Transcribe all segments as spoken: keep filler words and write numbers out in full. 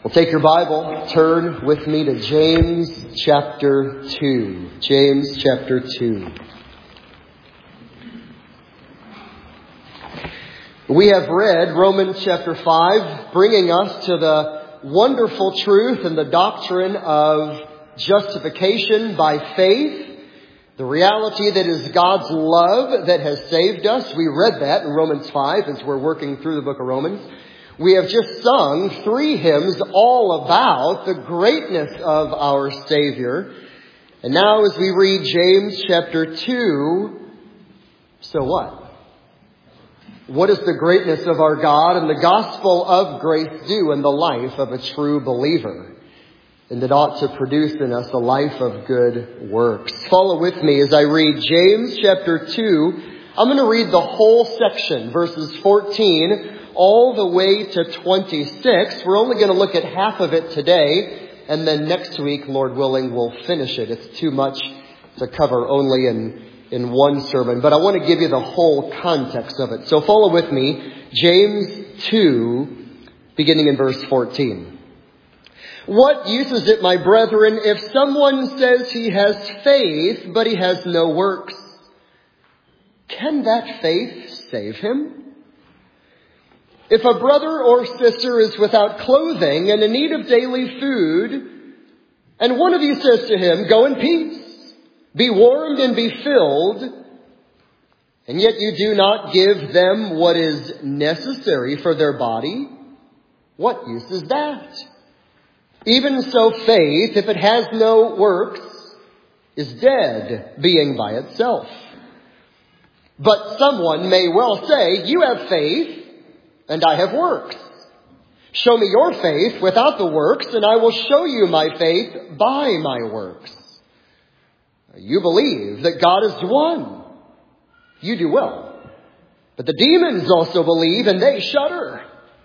Well, take your Bible, turn with me to James chapter two. James chapter two. We have read Romans chapter five, bringing us to the wonderful truth and the doctrine of justification by faith, the reality that is God's love that has saved us. We read that in Romans five as we're working through the book of Romans. We have just sung three hymns all about the greatness of our Savior. And now as we read James chapter two, so what? What does the greatness of our God and the gospel of grace do in the life of a true believer? And it ought to produce in us a life of good works. Follow with me as I read James chapter two. I'm going to read the whole section, verses fourteen all the way to twenty-six. We're only going to look at half of it today, and then next week, Lord willing, we'll finish it. It's too much to cover only in, in one sermon, but I want to give you the whole context of it. So follow with me, James two, beginning in verse fourteen. What use is it, my brethren, if someone says he has faith, but he has no works? Can that faith save him? If a brother or sister is without clothing and in need of daily food, and one of you says to him, go in peace, be warmed and be filled, and yet you do not give them what is necessary for their body, what use is that? Even so, faith, if it has no works, is dead, being by itself. But someone may well say, you have faith, and I have works. Show me your faith without the works, and I will show you my faith by my works. You believe that God is one. You do well. But the demons also believe, and they shudder.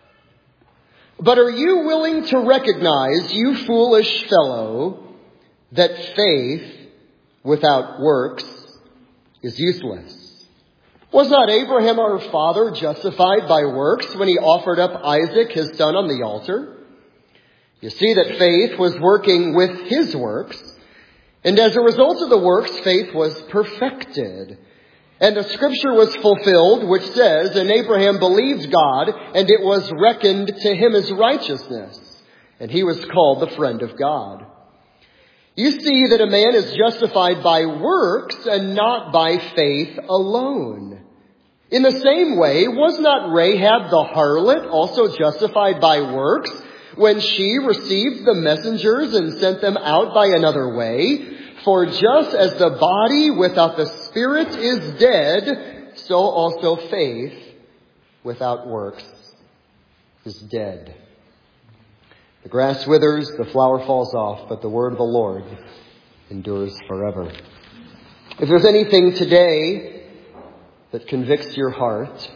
But are you willing to recognize, you foolish fellow, that faith without works is useless? Was not Abraham our father justified by works when he offered up Isaac his son on the altar? You see that faith was working with his works, and as a result of the works, faith was perfected. And the scripture was fulfilled, which says, and Abraham believed God, and it was reckoned to him as righteousness, and he was called the friend of God. You see that a man is justified by works and not by faith alone. In the same way, was not Rahab the harlot also justified by works when she received the messengers and sent them out by another way? For just as the body without the spirit is dead, so also faith without works is dead. The grass withers, the flower falls off, but the word of the Lord endures forever. If there's anything today that convicts your heart,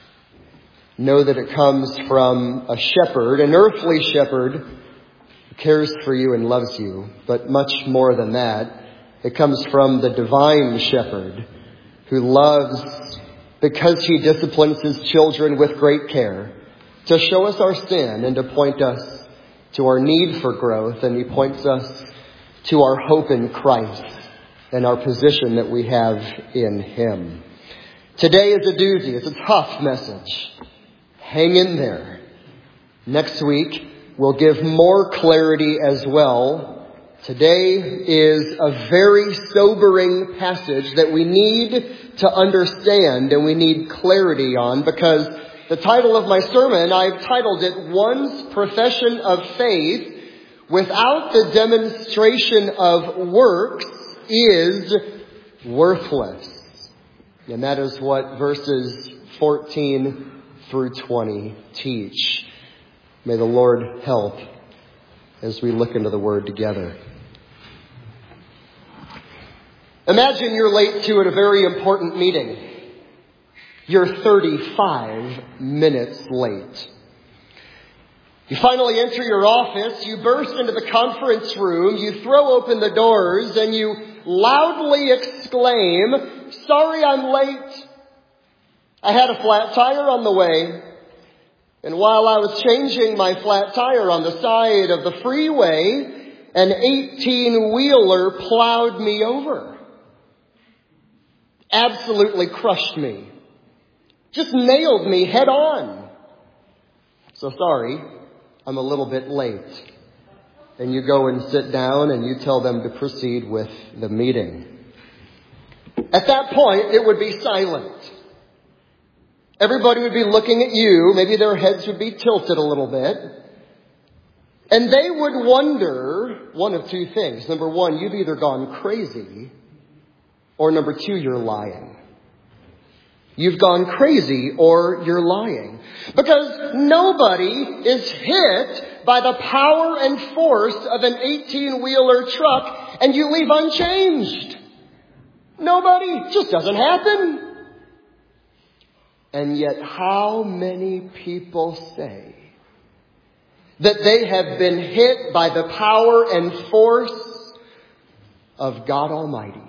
know that it comes from a shepherd, an earthly shepherd who cares for you and loves you. But much more than that, it comes from the divine shepherd who loves because he disciplines his children with great care to show us our sin and to point us to our need for growth, and he points us to our hope in Christ and our position that we have in him. Today is a doozy. It's a tough message. Hang in there. Next week, we'll give more clarity as well. Today is a very sobering passage that we need to understand and we need clarity on, because the title of my sermon, I've titled it, One's Profession of Faith Without the Demonstration of Works is Worthless. And that is what verses fourteen through twenty teach. May the Lord help as we look into the Word together. Imagine you're late to a very important meeting. You're thirty-five minutes late. You finally enter your office, you burst into the conference room, you throw open the doors, and you loudly exclaim, "Sorry I'm late. I had a flat tire on the way." And while I was changing my flat tire on the side of the freeway, an eighteen-wheeler plowed me over. Absolutely crushed me. Just nailed me head on. So sorry, I'm a little bit late. And you go and sit down and you tell them to proceed with the meeting. At that point, it would be silent. Everybody would be looking at you. Maybe their heads would be tilted a little bit. And they would wonder one of two things. Number one, you've either gone crazy, or number two, you're lying. You've gone crazy or you're lying. Because nobody is hit by the power and force of an eighteen-wheeler truck and you leave unchanged. Nobody. It just doesn't happen. And yet how many people say that they have been hit by the power and force of God Almighty,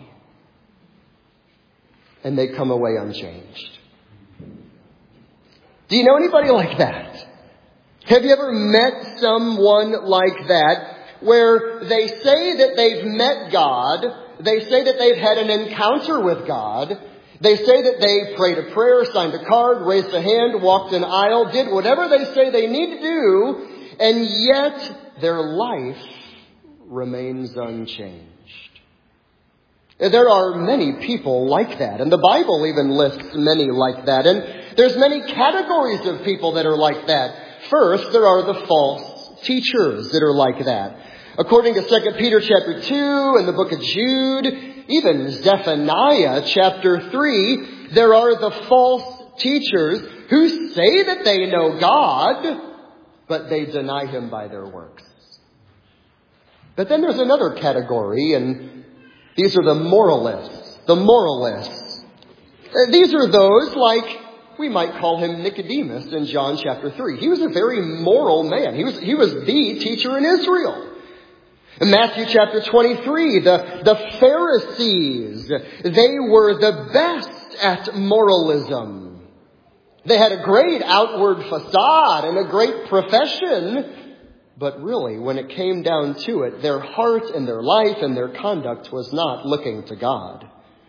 and they come away unchanged? Do you know anybody like that? Have you ever met someone like that where they say that they've met God, they say that they've had an encounter with God, they say that they prayed a prayer, signed a card, raised a hand, walked an aisle, did whatever they say they need to do, and yet their life remains unchanged? There are many people like that, and the Bible even lists many like that, and there's many categories of people that are like that. First, there are the false teachers that are like that. According to Second Peter chapter two and the book of Jude, even Zephaniah chapter three, there are the false teachers who say that they know God, but they deny Him by their works. But then there's another category, and these are the moralists. The moralists. These are those like, we might call him Nicodemus in John chapter three. He was a very moral man. He was, he was the teacher in Israel. In Matthew chapter twenty-three, the, the Pharisees, they were the best at moralism. They had a great outward facade and a great profession. But really, when it came down to it, their heart and their life and their conduct was not looking to God.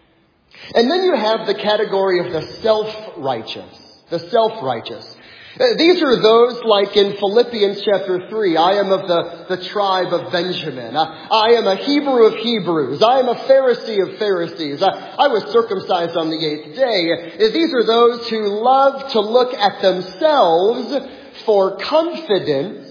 And then you have the category of the self-righteous. The self-righteous. These are those like in Philippians chapter three. I am of the, the tribe of Benjamin. I, I am a Hebrew of Hebrews. I am a Pharisee of Pharisees. I, I was circumcised on the eighth day. These are those who love to look at themselves for confidence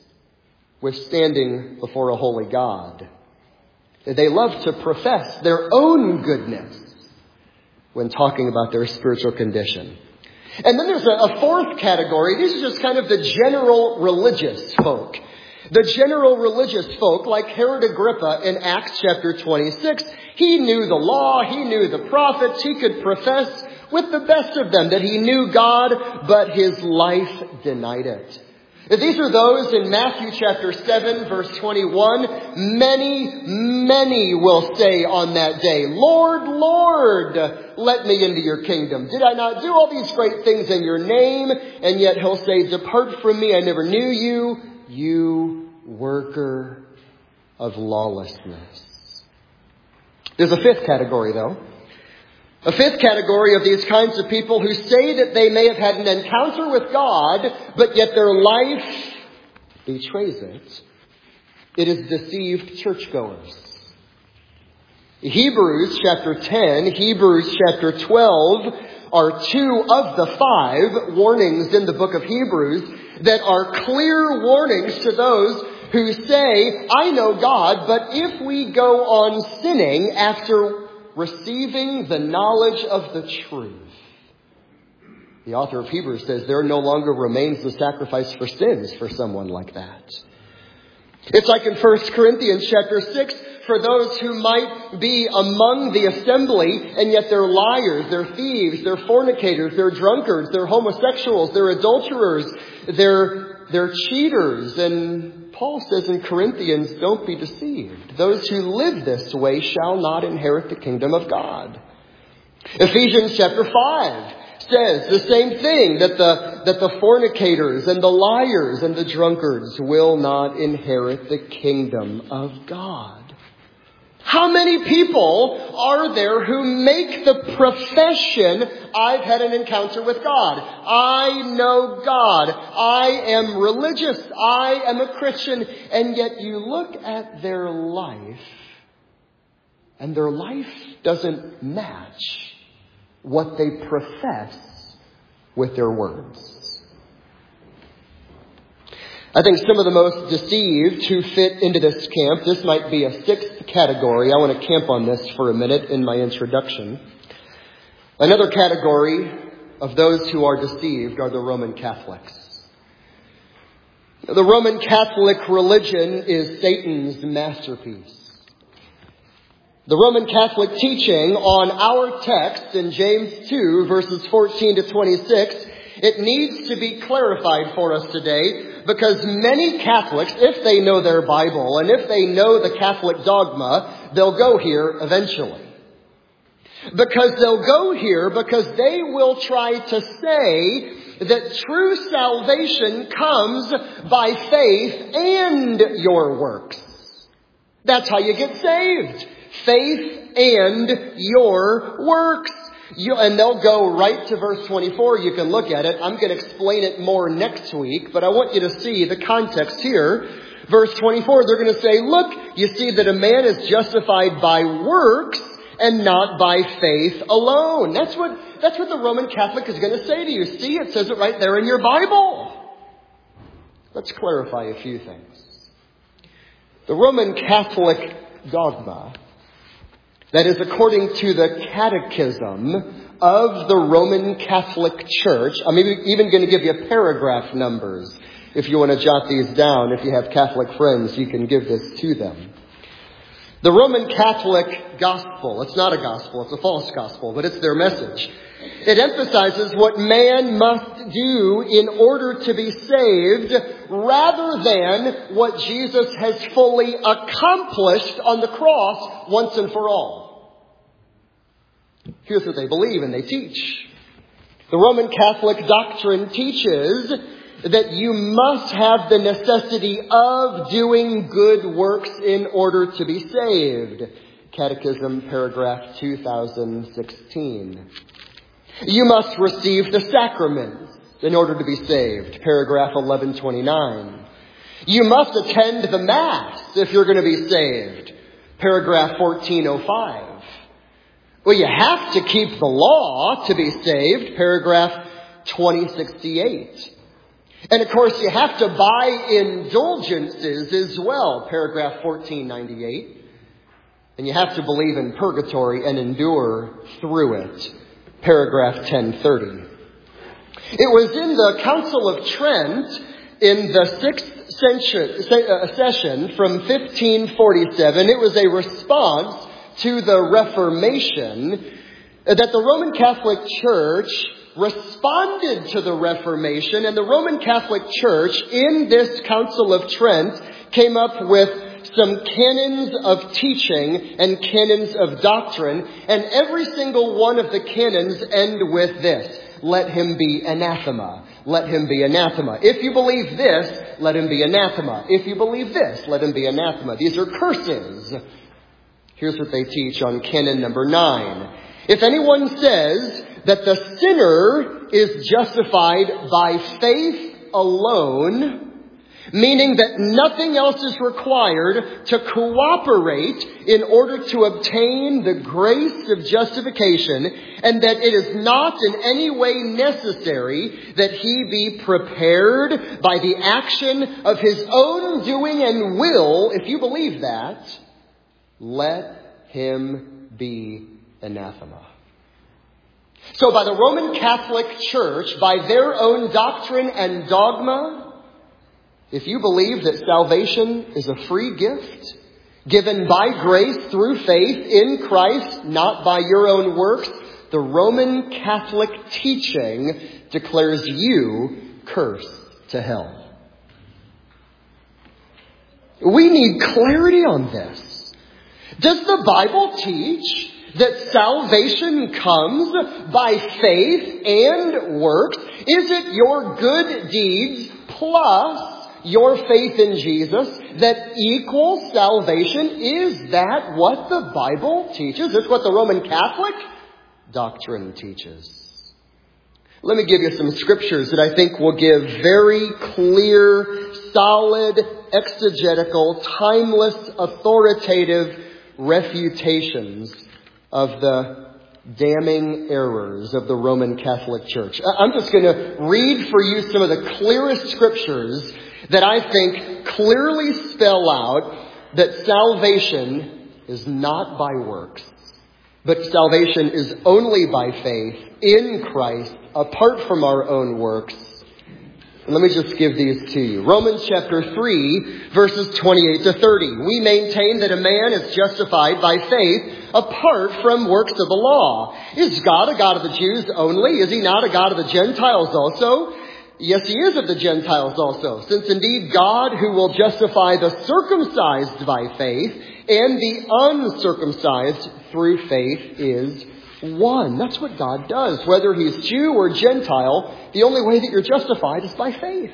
with standing before a holy God. They love to profess their own goodness when talking about their spiritual condition. And then there's a, a fourth category. These are just kind of the general religious folk. The general religious folk, like Herod Agrippa in Acts chapter twenty-six. He knew the law, he knew the prophets, he could profess with the best of them that he knew God, but his life denied it. These are those in Matthew chapter seven, verse twenty-one. Many, many will say on that day, Lord, Lord, let me into your kingdom. Did I not do all these great things in your name? And yet he'll say, depart from me, I never knew you, you worker of lawlessness. There's a fifth category, though. A fifth category of these kinds of people who say that they may have had an encounter with God, but yet their life betrays it. It is deceived churchgoers. Hebrews chapter ten, Hebrews chapter twelve are two of the five warnings in the book of Hebrews that are clear warnings to those who say, I know God, but if we go on sinning after receiving the knowledge of the truth. The author of Hebrews says there no longer remains the sacrifice for sins for someone like that. It's like in First Corinthians chapter six, for those who might be among the assembly, and yet they're liars, they're thieves, they're fornicators, they're drunkards, they're homosexuals, they're adulterers, they're, they're cheaters. And Paul says in Corinthians, don't be deceived. Those who live this way shall not inherit the kingdom of God. Ephesians chapter five says the same thing, that the, that the fornicators and the liars and the drunkards will not inherit the kingdom of God. How many people are there who make the profession, I've had an encounter with God, I know God, I am religious, I am a Christian, and yet you look at their life, and their life doesn't match what they profess with their words. I think some of the most deceived who fit into this camp, this might be a sixth category. I want to camp on this for a minute in my introduction. Another category of those who are deceived are the Roman Catholics. The Roman Catholic religion is Satan's masterpiece. The Roman Catholic teaching on our text in James two, verses fourteen to twenty-six, it needs to be clarified for us today, because many Catholics, if they know their Bible and if they know the Catholic dogma, they'll go here eventually. Because they'll go here because they will try to say that true salvation comes by faith and your works. That's how you get saved. Faith and your works. You, and they'll go right to verse twenty-four. You can look at it. I'm going to explain it more next week, but I want you to see the context here. Verse twenty-four, they're going to say, look, you see that a man is justified by works and not by faith alone. That's what, that's what the Roman Catholic is going to say to you. See, it says it right there in your Bible. Let's clarify a few things. The Roman Catholic dogma, that is according to the catechism of the Roman Catholic Church. I'm even going to give you paragraph numbers if you want to jot these down. If you have Catholic friends, you can give this to them. The Roman Catholic gospel, it's not a gospel, it's a false gospel, but it's their message. It emphasizes what man must do in order to be saved rather than what Jesus has fully accomplished on the cross once and for all. Here's what they believe and they teach. The Roman Catholic doctrine teaches that you must have the necessity of doing good works in order to be saved. Catechism, paragraph two thousand sixteen. You must receive the sacraments in order to be saved. Paragraph eleven twenty-nine. You must attend the Mass if you're going to be saved. Paragraph fourteen oh five. Well, you have to keep the law to be saved. Paragraph twenty sixty-eight. And of course, you have to buy indulgences as well. Paragraph fourteen ninety-eight. And you have to believe in purgatory and endure through it. Paragraph ten thirty. It was in the Council of Trent in the sixth century, session from fifteen forty-seven. It was a response to the Reformation that the Roman Catholic Church responded to the Reformation, and the Roman Catholic Church in this Council of Trent came up with some canons of teaching and canons of doctrine, and every single one of the canons end with this: let him be anathema. Let him be anathema. If you believe this, let him be anathema. If you believe this, let him be anathema. These are curses. Here's what they teach on canon number nine. If anyone says that the sinner is justified by faith alone, meaning that nothing else is required to cooperate in order to obtain the grace of justification, and that it is not in any way necessary that he be prepared by the action of his own doing and will, if you believe that, let him be anathema. So by the Roman Catholic Church, by their own doctrine and dogma, if you believe that salvation is a free gift, given by grace through faith in Christ, not by your own works, the Roman Catholic teaching declares you cursed to hell. We need clarity on this. Does the Bible teach that salvation comes by faith and works? Is it your good deeds plus your faith in Jesus that equals salvation? Is that what the Bible teaches? It's what the Roman Catholic doctrine teaches. Let me give you some scriptures that I think will give very clear, solid, exegetical, timeless, authoritative refutations of the damning errors of the Roman Catholic Church. I'm just going to read for you some of the clearest scriptures that I think clearly spell out that salvation is not by works, but salvation is only by faith in Christ, apart from our own works. And let me just give these to you. Romans chapter three, verses twenty-eight to thirty. We maintain that a man is justified by faith apart from works of the law. Is God a God of the Jews only? Is he not a God of the Gentiles also? Yes, he is of the Gentiles also, since indeed God, who will justify the circumcised by faith and the uncircumcised through faith, is one. That's what God does. Whether he's Jew or Gentile, the only way that you're justified is by faith.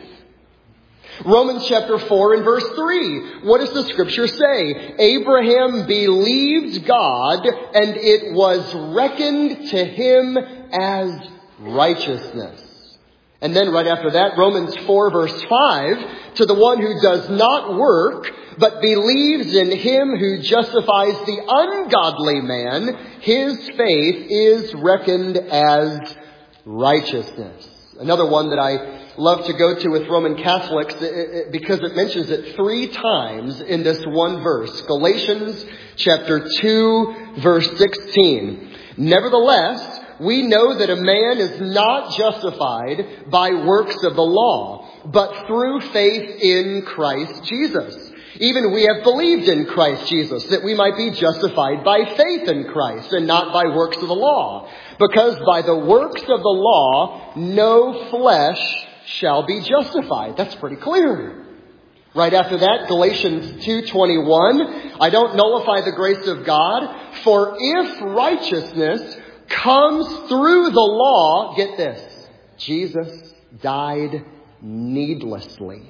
Romans chapter four and verse three. What does the scripture say? Abraham believed God, and it was reckoned to him as righteousness. And then right after that, Romans four verse five, to the one who does not work, but believes in him who justifies the ungodly man, his faith is reckoned as righteousness. Another one that I love to go to with Roman Catholics, because it mentions it three times in this one verse. Galatians chapter two, verse sixteen. Nevertheless, we know that a man is not justified by works of the law, but through faith in Christ Jesus. Even we have believed in Christ Jesus, that we might be justified by faith in Christ and not by works of the law. Because by the works of the law, no flesh shall be justified. That's pretty clear. Right after that, Galatians two twenty-one, I don't nullify the grace of God, for if righteousness comes through the law, get this, Jesus died needlessly.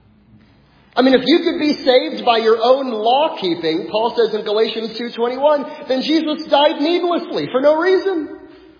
I mean, if you could be saved by your own law keeping, Paul says in Galatians two twenty-one, then Jesus died needlessly for no reason.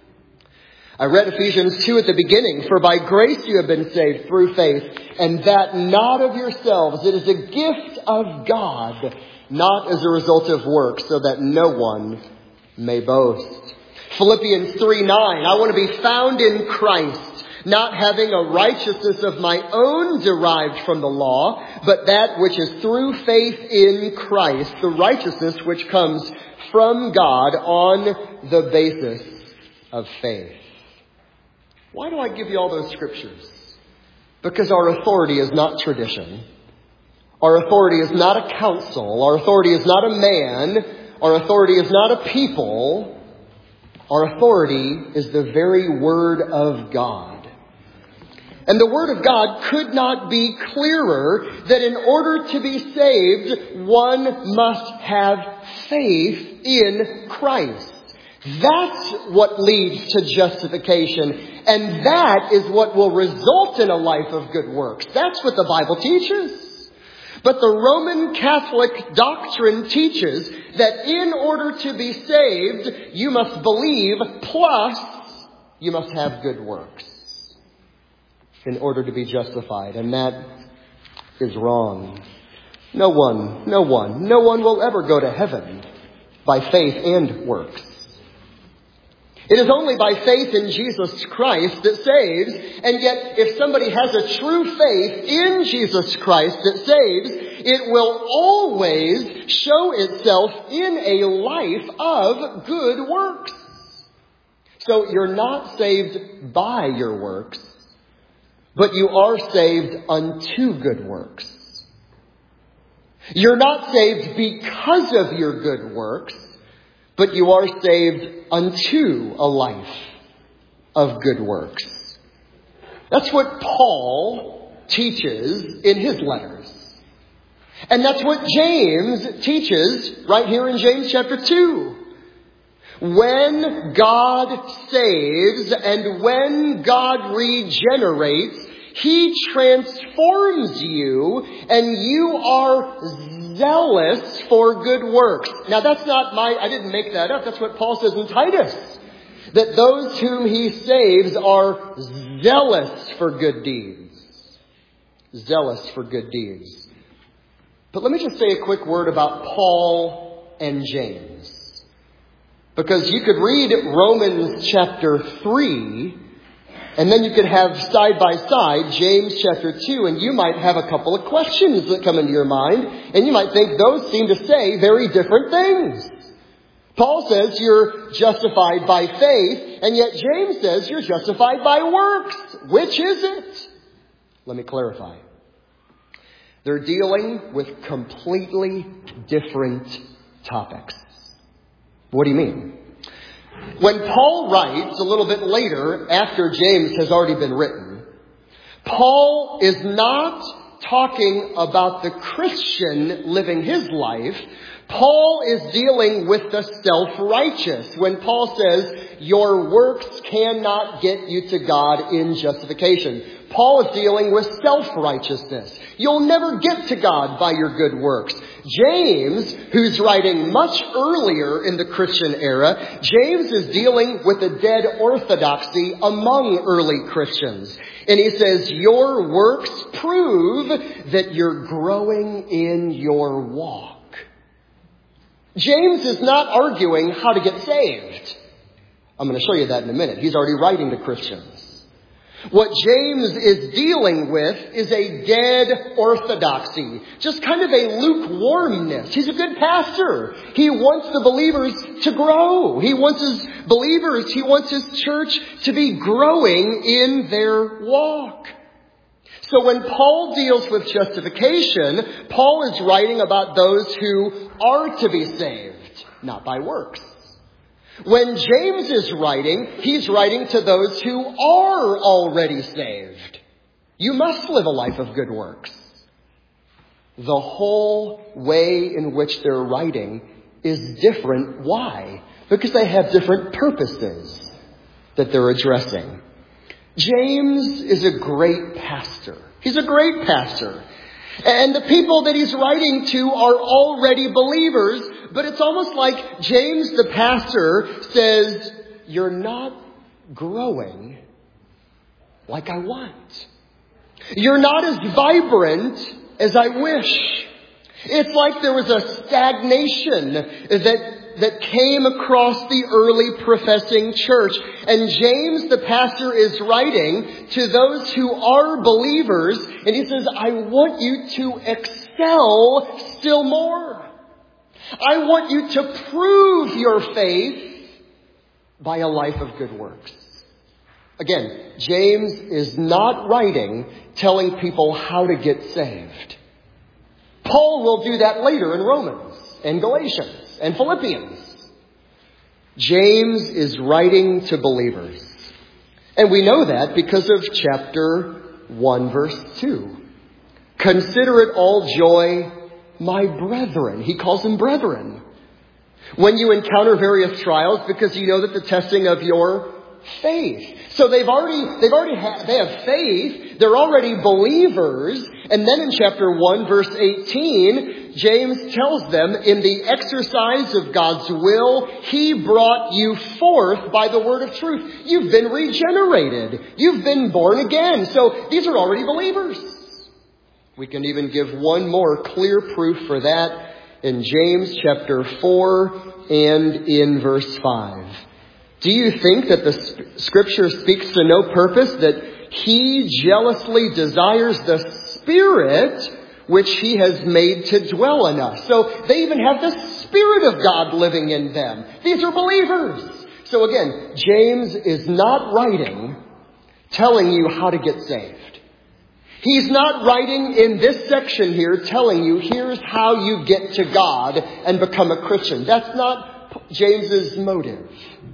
I read Ephesians two at the beginning, for by grace you have been saved through faith, and that not of yourselves. It is a gift of God, not as a result of works, so that no one may boast. Philippians three nine, I want to be found in Christ, not having a righteousness of my own derived from the law, but that which is through faith in Christ, the righteousness which comes from God on the basis of faith. Why do I give you all those scriptures? Because our authority is not tradition. Our authority is not a council. Our authority is not a man. Our authority is not a people. Our authority is the very Word of God. And the Word of God could not be clearer that in order to be saved, one must have faith in Christ. That's what leads to justification. And that is what will result in a life of good works. That's what the Bible teaches. But the Roman Catholic doctrine teaches that in order to be saved, you must believe, plus you must have good works in order to be justified. And that is wrong. No one, no one, no one will ever go to heaven by faith and works. It is only by faith in Jesus Christ that saves, and yet if somebody has a true faith in Jesus Christ that saves, it will always show itself in a life of good works. So you're not saved by your works, but you are saved unto good works. You're not saved because of your good works, but you are saved unto a life of good works. That's what Paul teaches in his letters. And that's what James teaches right here in James chapter two. When God saves and when God regenerates, He transforms you and you are zealous for good works. Now that's not my, I didn't make that up. That's what Paul says in Titus. That those whom He saves are zealous for good deeds. Zealous for good deeds. But let me just say a quick word about Paul and James. Because you could read Romans chapter three, and then you could have side by side James chapter two, and you might have a couple of questions that come into your mind, and you might think those seem to say very different things. Paul says you're justified by faith, and yet James says you're justified by works. Which is it? Let me clarify. They're dealing with completely different topics. What do you mean? When Paul writes a little bit later, after James has already been written, Paul is not talking about the Christian living his life. Paul is dealing with the self-righteous. When Paul says, your works cannot get you to God in justification. Paul is dealing with self-righteousness. You'll never get to God by your good works. James, who's writing much earlier in the Christian era, James is dealing with a dead orthodoxy among early Christians. And he says, your works prove that you're growing in your walk. James is not arguing how to get saved. I'm going to show you that in a minute. He's already writing to Christians. What James is dealing with is a dead orthodoxy. Just kind of a lukewarmness. He's a good pastor. He wants the believers to grow. He wants his believers, he wants his church to be growing in their walk. So when Paul deals with justification, Paul is writing about those who are to be saved, not by works. When James is writing, he's writing to those who are already saved. You must live a life of good works. The whole way in which they're writing is different. Why? Because they have different purposes that they're addressing. James is a great pastor. He's a great pastor. And the people that he's writing to are already believers, but it's almost like James the pastor says, you're not growing like I want. You're not as vibrant as I wish. It's like there was a stagnation that that came across the early professing church. And James, the pastor, is writing to those who are believers. And he says, I want you to excel still more. I want you to prove your faith by a life of good works. Again, James is not writing telling people how to get saved. Paul will do that later in Romans and Galatians and Philippians. James is writing to believers. And we know that because of chapter one, verse two. Consider it all joy, my brethren. He calls them brethren. When you encounter various trials, because you know that the testing of your faith. So they've already, they've already had, they have faith. They're already believers. And then in chapter one, verse eighteen, James tells them, in the exercise of God's will, He brought you forth by the word of truth. You've been regenerated. You've been born again. So these are already believers. We can even give one more clear proof for that in James chapter four and in verse five. Do you think that the Scripture speaks to no purpose, that He jealously desires the Spirit which He has made to dwell in us? So they even have the Spirit of God living in them. These are believers. So again, James is not writing telling you how to get saved. He's not writing in this section here telling you here's how you get to God and become a Christian. That's not James's motive.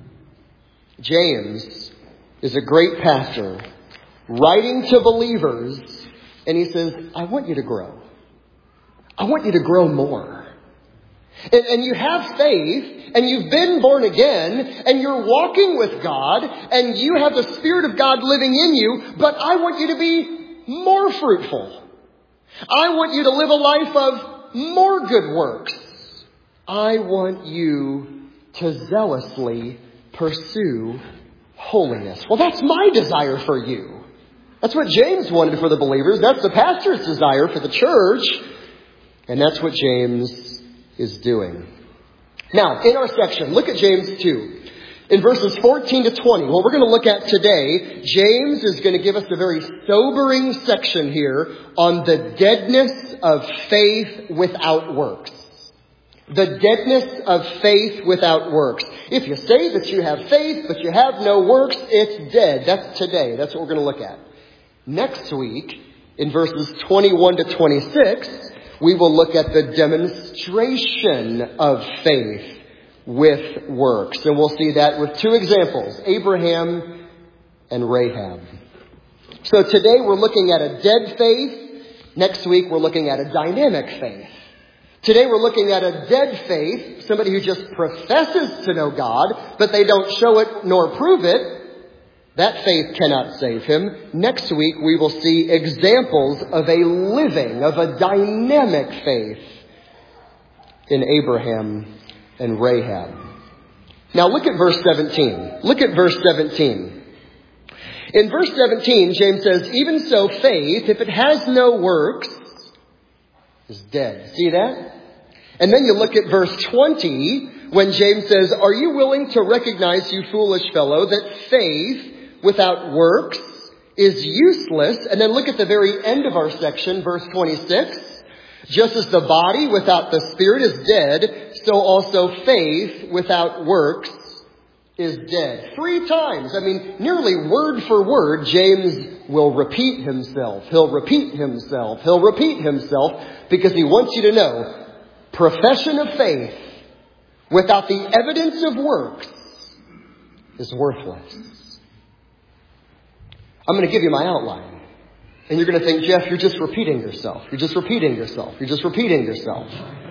James is a great pastor writing to believers, and he says, I want you to grow. I want you to grow more. And, and you have faith, and you've been born again, and you're walking with God, and you have the Spirit of God living in you, but I want you to be more fruitful. I want you to live a life of more good works. I want you to zealously pursue holiness. Well, that's my desire for you. That's what James wanted for the believers. That's the pastor's desire for the church. And that's what James is doing. Now, in our section, look at James two. In verses fourteen to twenty, what we're going to look at today, James is going to give us a very sobering section here on the deadness of faith without works. The deadness of faith without works. If you say that you have faith, but you have no works, it's dead. That's today. That's what we're going to look at. Next week, in verses twenty-one to twenty-six, we will look at the demonstration of faith with works. And we'll see that with two examples, Abraham and Rahab. So today we're looking at a dead faith. Next week we're looking at a dynamic faith. Today we're looking at a dead faith, somebody who just professes to know God, but they don't show it nor prove it. That faith cannot save him. Next week we will see examples of a living, of a dynamic faith in Abraham and Rahab. Now look at verse seventeen. Look at verse seventeen. In verse seventeen, James says, even so faith, if it has no works, is dead. See that? And then you look at verse twenty, when James says, are you willing to recognize, you foolish fellow, that faith without works is useless? And then look at the very end of our section, verse twenty-six. Just as the body without the spirit is dead, so also faith without works is dead. Three times, I mean, nearly word for word, James will repeat himself. He'll repeat himself. He'll repeat himself because he wants you to know, profession of faith without the evidence of works is worthless. I'm going to give you my outline. And you're going to think, Jeff, you're just repeating yourself. You're just repeating yourself. You're just repeating yourself.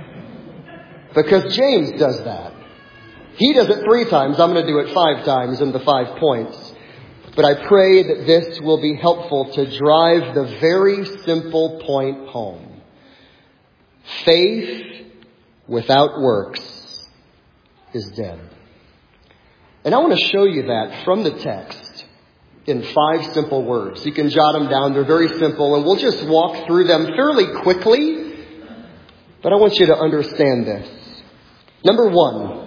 Because James does that. He does it three times. I'm going to do it five times in the five points. But I pray that this will be helpful to drive the very simple point home. Faith without works is dead. And I want to show you that from the text in five simple words. You can jot them down. They're very simple, and we'll just walk through them fairly quickly. But I want you to understand this. Number one,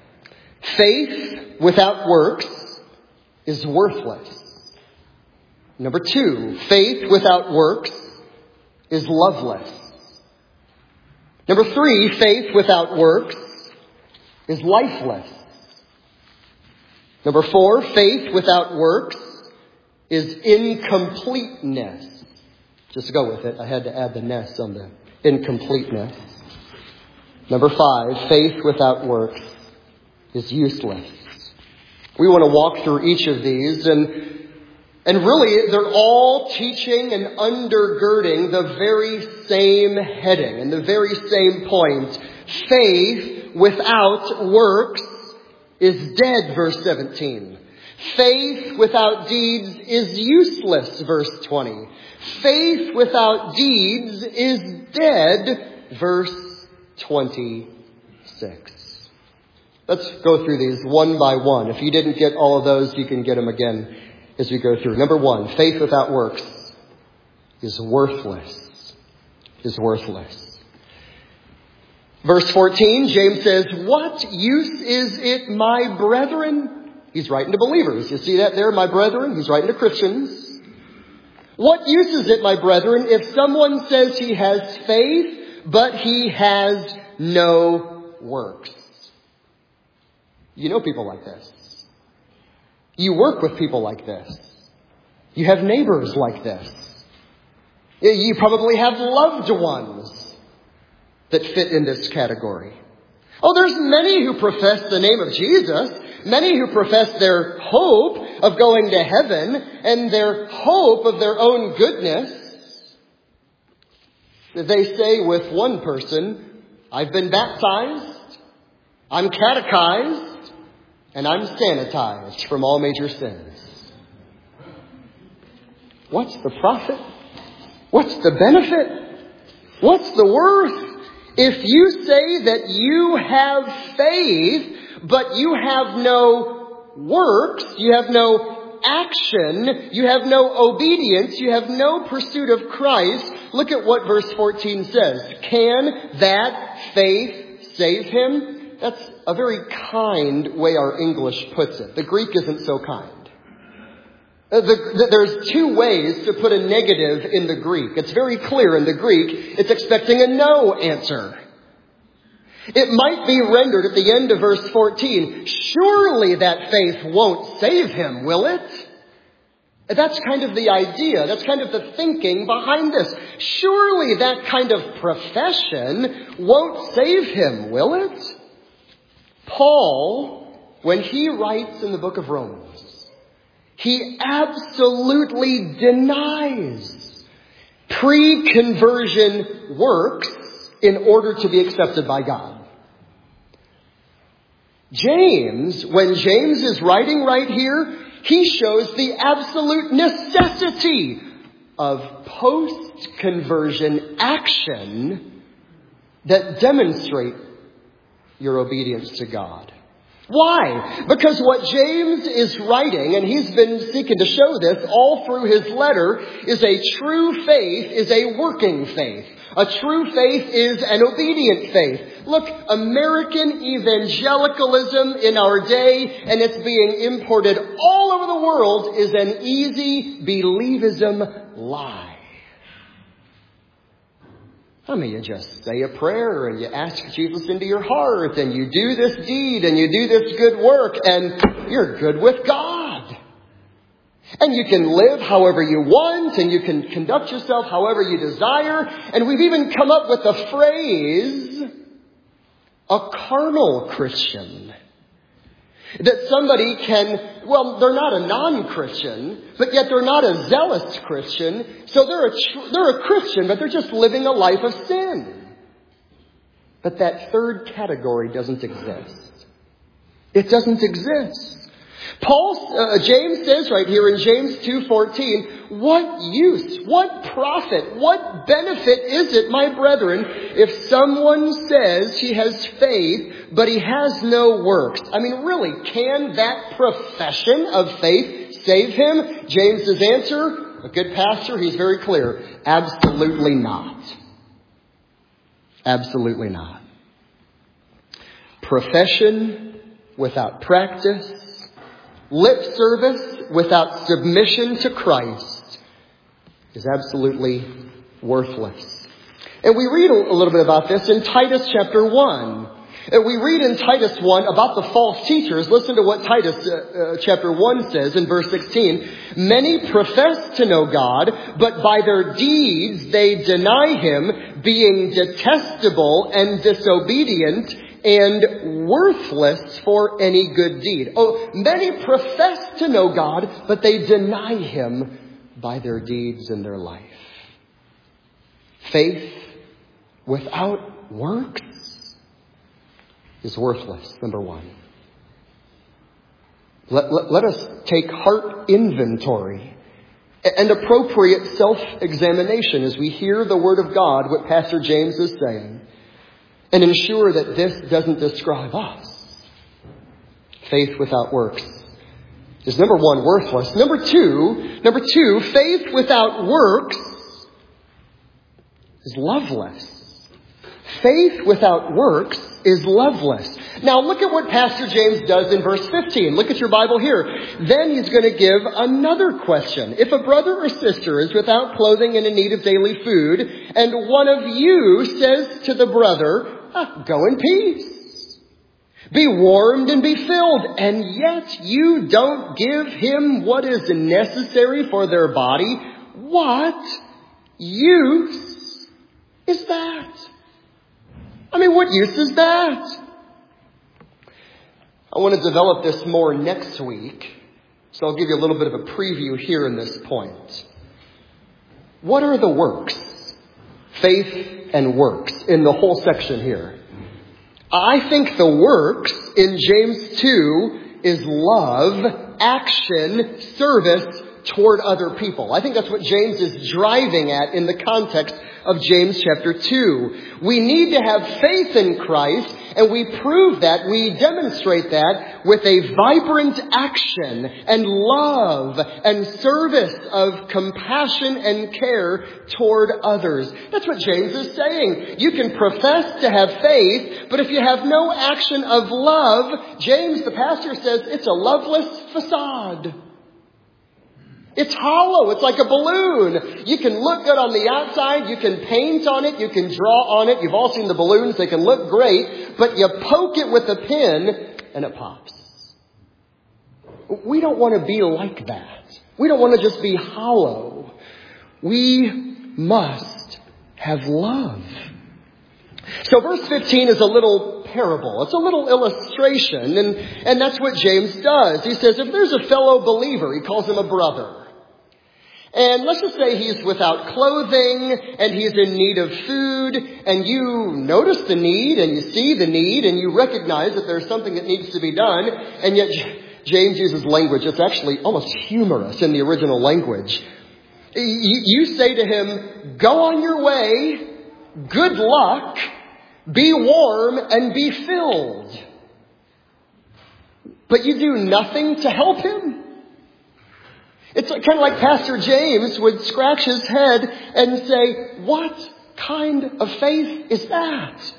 faith without works is worthless. Number two, faith without works is loveless. Number three, faith without works is lifeless. Number four, faith without works is incompleteness. Just go with it. I had to add the ness on the incompleteness. Number five, faith without works is useless. We want to walk through each of these, and and really they're all teaching and undergirding the very same heading and the very same point. Faith without works is dead, verse seventeen. Faith without deeds is useless, verse twenty. Faith without deeds is dead, verse twenty-six. Let's go through these one by one. If you didn't get all of those, you can get them again as we go through. Number one, faith without works is worthless. Is worthless. Verse fourteen, James says, what use is it, my brethren? He's writing to believers. You see that there, my brethren? He's writing to Christians. What use is it, my brethren, if someone says he has faith, but he has no works? You know people like this. You work with people like this. You have neighbors like this. You probably have loved ones that fit in this category. Oh, there's many who profess the name of Jesus. Many who profess their hope of going to heaven and their hope of their own goodness. They say with one person, I've been baptized, I'm catechized, and I'm sanitized from all major sins. What's the profit? What's the benefit? What's the worth? If you say that you have faith, but you have no works, you have no action, you have no obedience, you have no pursuit of Christ, look at what verse fourteen says. Can that faith save him? That's a very kind way our English puts it. The Greek isn't so kind. The, the, there's two ways to put a negative in the Greek. It's very clear in the Greek. It's expecting a no answer. It might be rendered at the end of verse fourteen, surely that faith won't save him, will it? That's kind of the idea. That's kind of the thinking behind this. Surely that kind of profession won't save him, will it? Paul, when he writes in the book of Romans, he absolutely denies pre-conversion works in order to be accepted by God. James, when James is writing right here, he shows the absolute necessity of post-conversion action that demonstrate your obedience to God. Why? Because what James is writing, and he's been seeking to show this all through his letter, is a true faith is a working faith. A true faith is an obedient faith. Look, American evangelicalism in our day, and it's being imported all over the world, is an easy believism lie. I mean, you just say a prayer and you ask Jesus into your heart and you do this deed and you do this good work and you're good with God. And you can live however you want and you can conduct yourself however you desire. And we've even come up with the phrase, a carnal Christian. That somebody can, well, they're not a non-Christian, but yet they're not a zealous Christian. So they're a, they're a Christian, but they're just living a life of sin. But that third category doesn't exist. It doesn't exist. Paul, uh, James says right here in James two fourteen, what use, what profit, what benefit is it, my brethren, if someone says he has faith, but he has no works? I mean, really, can that profession of faith save him? James's answer, a good pastor, he's very clear. Absolutely not. Absolutely not. Profession without practice, lip service without submission to Christ is absolutely worthless. And we read a little bit about this in Titus chapter one. And we read in Titus one about the false teachers. Listen to what Titus uh, uh, chapter one says in verse sixteen. Many profess to know God, but by their deeds they deny him, being detestable and disobedient and worthless for any good deed. Oh, many profess to know God, but they deny him by their deeds in their life. Faith without works is worthless, number one. Let, let, let us take heart inventory and appropriate self-examination as we hear the Word of God, what Pastor James is saying, and ensure that this doesn't describe us. Faith without works is, number one, worthless. Number two, number two, faith without works is loveless. Faith without works is loveless. Now look at what Pastor James does in verse fifteen. Look at your Bible here. Then he's going to give another question. If a brother or sister is without clothing and in need of daily food, and one of you says to the brother, ah, go in peace, be warmed and be filled, and yet you don't give him what is necessary for their body, what use is that? I mean, what use is that? I want to develop this more next week, so I'll give you a little bit of a preview here in this point. What are the works? Faith and works in the whole section here. I think the works in James two is love, action, service toward other people. I think that's what James is driving at in the context of James chapter two. We need to have faith in Christ, and we prove that, we demonstrate that with a vibrant action and love and service of compassion and care toward others. That's what James is saying. You can profess to have faith, but if you have no action of love, James, the pastor, says it's a loveless facade. It's hollow. It's like a balloon. You can look good on the outside. You can paint on it. You can draw on it. You've all seen the balloons. They can look great. But you poke it with a pin and it pops. We don't want to be like that. We don't want to just be hollow. We must have love. So verse fifteen is a little parable. It's a little illustration. And, and that's what James does. He says, if there's a fellow believer, he calls him a brother. And let's just say he's without clothing and he's in need of food, and you notice the need and you see the need and you recognize that there's something that needs to be done, and yet James uses language that's actually almost humorous in the original language. You say to him, go on your way, good luck, be warm and be filled. But you do nothing to help him. It's kind of like Pastor James would scratch his head and say, what kind of faith is that?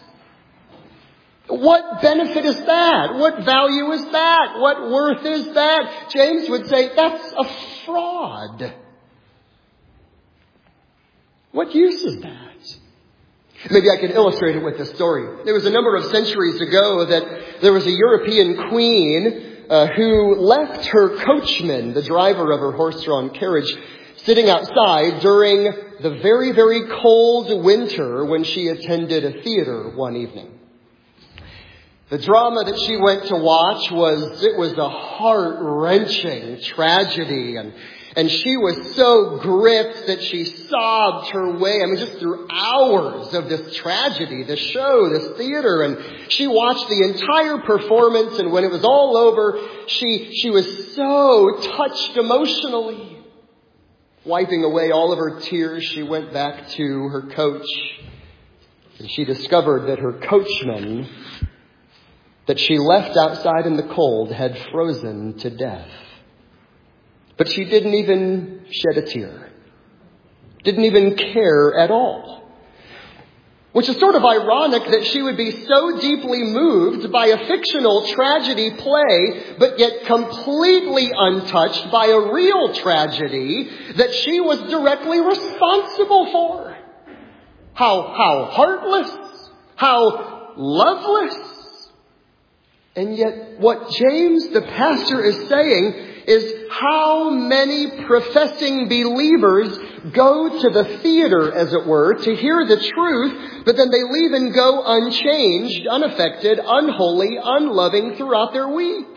What benefit is that? What value is that? What worth is that? James would say, that's a fraud. What use is that? Maybe I can illustrate it with this story. There was a number of centuries ago that there was a European queen Uh, who left her coachman, the driver of her horse-drawn carriage, sitting outside during the very, very cold winter when she attended a theater one evening. The drama that she went to watch was, it was a heart-wrenching tragedy, and And she was so gripped that she sobbed her way, I mean, just through hours of this tragedy, this show, this theater. And she watched the entire performance. And when it was all over, she, she was so touched emotionally. Wiping away all of her tears, she went back to her coach. And she discovered that her coachman that she left outside in the cold had frozen to death. But she didn't even shed a tear. Didn't even care at all. Which is sort of ironic that she would be so deeply moved by a fictional tragedy play, but yet completely untouched by a real tragedy that she was directly responsible for. How, how heartless. How loveless. And yet what James, the pastor, is saying is how many professing believers go to the theater, as it were, to hear the truth, but then they leave and go unchanged, unaffected, unholy, unloving throughout their week.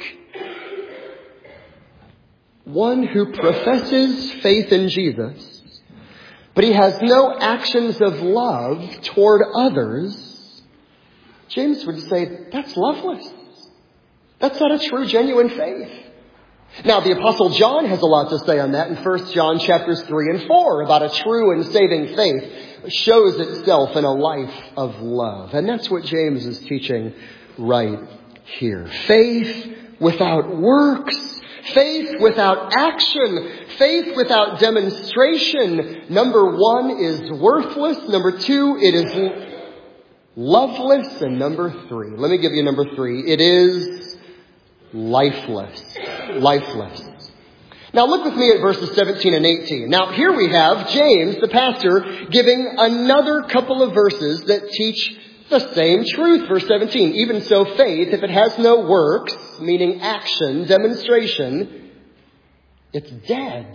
One who professes faith in Jesus, but he has no actions of love toward others, James would say, that's loveless. That's not a true, genuine faith. Now, the Apostle John has a lot to say on that in First John chapters three and four about a true and saving faith shows itself in a life of love. And that's what James is teaching right here. Faith without works. Faith without action. Faith without demonstration. Number one is worthless. Number two, it is loveless. And number three, let me give you number three. It is lifeless. Lifeless. Now look with me at verses seventeen and eighteen. Now here we have James, the pastor, giving another couple of verses that teach the same truth. Verse seventeen, even so faith, if it has no works, meaning action, demonstration, it's dead.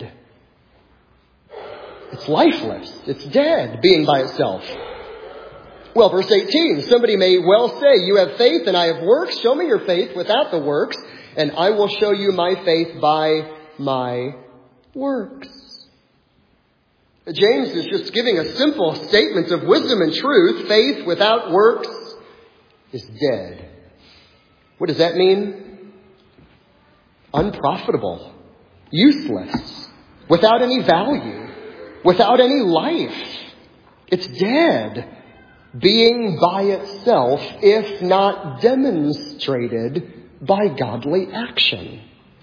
It's lifeless. It's dead, being by itself. Well, verse eighteen, somebody may well say, you have faith and I have works. Show me your faith without the works, and I will show you my faith by my works. James is just giving a simple statement of wisdom and truth. Faith without works is dead. What does that mean? Unprofitable, useless, without any value, without any life. It's dead, being by itself, if not demonstrated by godly action.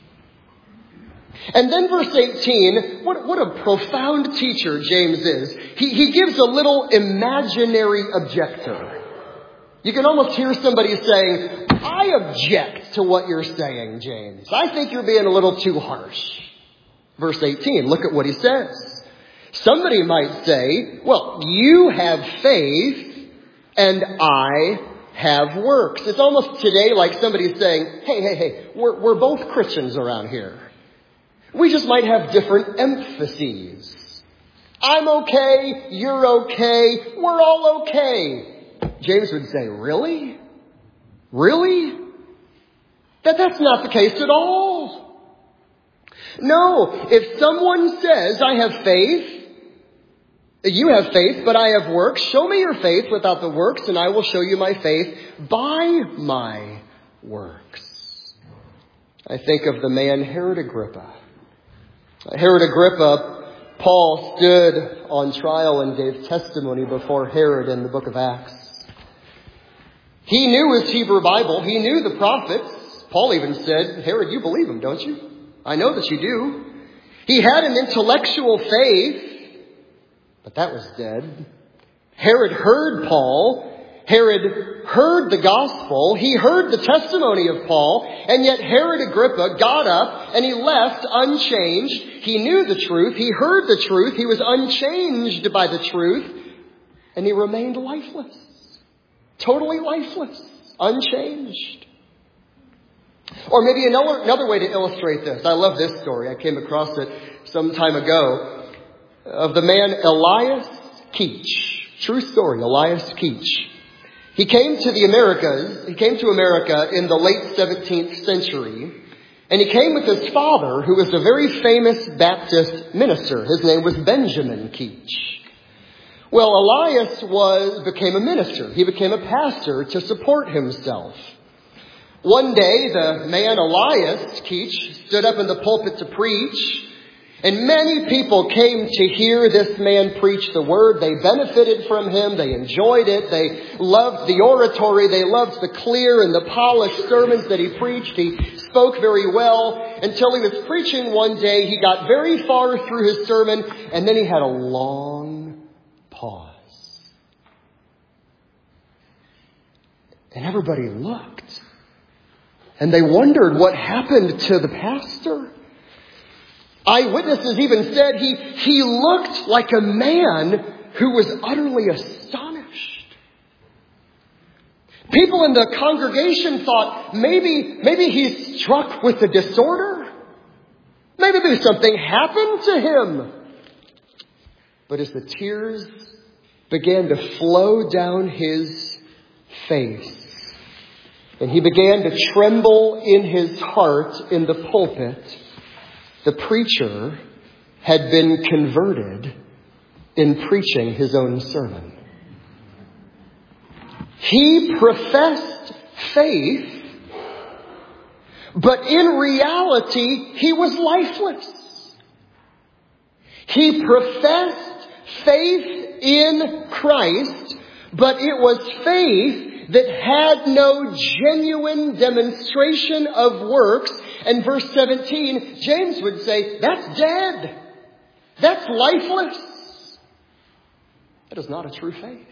And then verse eighteen, what, what a profound teacher James is. He, he gives a little imaginary objector. You can almost hear somebody saying, I object to what you're saying, James. I think you're being a little too harsh. Verse eighteen, look at what he says. Somebody might say, well, you have faith and I have works. It's almost today like somebody's saying, hey, hey, hey, we're, we're both Christians around here. We just might have different emphases. I'm okay, you're okay, we're all okay. James would say, really? Really? That that's not the case at all. No, if someone says, I have faith, you have faith, but I have works, show me your faith without the works, and I will show you my faith by my works. I think of the man Herod Agrippa. Herod Agrippa, Paul stood on trial and gave testimony before Herod in the book of Acts. He knew his Hebrew Bible. He knew the prophets. Paul even said, Herod, you believe them, don't you? I know that you do. He had an intellectual faith, but that was dead. Herod heard Paul. Herod heard the gospel. He heard the testimony of Paul. And yet Herod Agrippa got up and he left unchanged. He knew the truth. He heard the truth. He was unchanged by the truth. And he remained lifeless. Totally lifeless. Unchanged. Or maybe another, another way to illustrate this. I love this story. I came across it some time ago. Of the man Elias Keach. True story, Elias Keach. He came to the Americas, he came to America in the late seventeenth century, and he came with his father, who was a very famous Baptist minister. His name was Benjamin Keach. Well, Elias was, became a minister. He became a pastor to support himself. One day, the man Elias Keach stood up in the pulpit to preach. And many people came to hear this man preach the word. They benefited from him. They enjoyed it. They loved the oratory. They loved the clear and the polished sermons that he preached. He spoke very well until he was preaching one day. He got very far through his sermon and then he had a long pause. And everybody looked. And they wondered what happened to the pastor. Eyewitnesses even said he, he looked like a man who was utterly astonished. People in the congregation thought maybe, maybe he's struck with a disorder. Maybe there's something happened to him. But as the tears began to flow down his face, and he began to tremble in his heart in the pulpit, the preacher had been converted in preaching his own sermon. He professed faith, but in reality, he was lifeless. He professed faith in Christ, but it was faith that had no genuine demonstration of works. And verse seventeen, James would say, that's dead. That's lifeless. That is not a true faith.